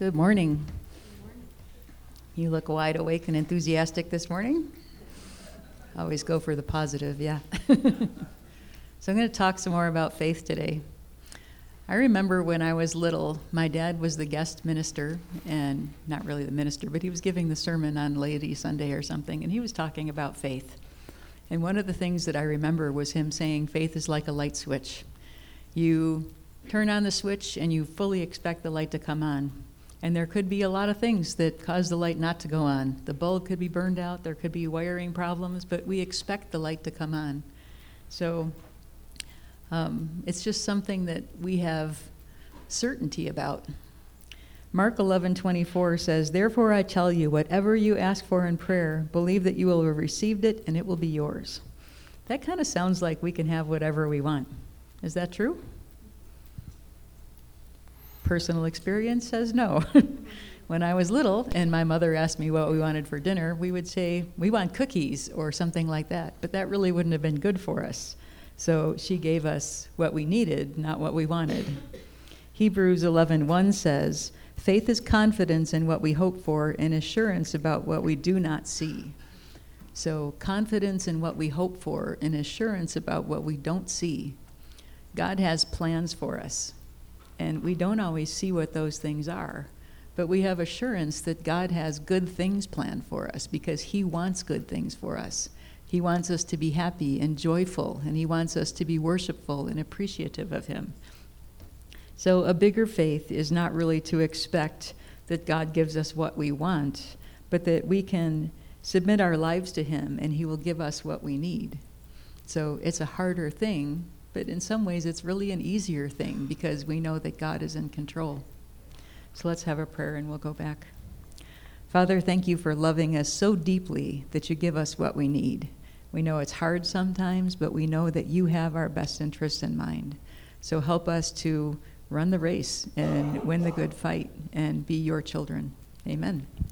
Good morning. You look wide awake and enthusiastic this morning. Always go for the positive, yeah. So I'm going to talk some more about faith today. I remember when I was little, my dad was the guest minister, and not really the minister, but he was giving the sermon on Laity Sunday or something, and he was talking about faith. And one of the things that I remember was him saying faith is like a light switch. You turn on the switch and you fully expect the light to come on. And there could be a lot of things that cause the light not to go on. The bulb could be burned out, there could be wiring problems, but we expect the light to come on. So it's just something that we have certainty about. Mark 11:24 says, "Therefore I tell you, whatever you ask for in prayer, believe that you will have received it and it will be yours." That kind of sounds like we can have whatever we want. Is that true? Personal experience says no. When I was little and my mother asked me what we wanted for dinner, we would say, we want cookies or something like that. But that really wouldn't have been good for us. So she gave us what we needed, not what we wanted. Hebrews 11:1 says, "Faith is confidence in what we hope for and assurance about what we do not see." So confidence in what we hope for and assurance about what we don't see. God has plans for us. And we don't always see what those things are. But we have assurance that God has good things planned for us because He wants good things for us. He wants us to be happy and joyful, and He wants us to be worshipful and appreciative of Him. So a bigger faith is not really to expect that God gives us what we want, but that we can submit our lives to Him and He will give us what we need. So it's a harder thing, but in some ways it's really an easier thing because we know that God is in control. So let's have a prayer and we'll go back. Father, thank you for loving us so deeply that you give us what we need. We know it's hard sometimes, but we know that you have our best interests in mind. So help us to run the race and win the good fight and be your children. Amen.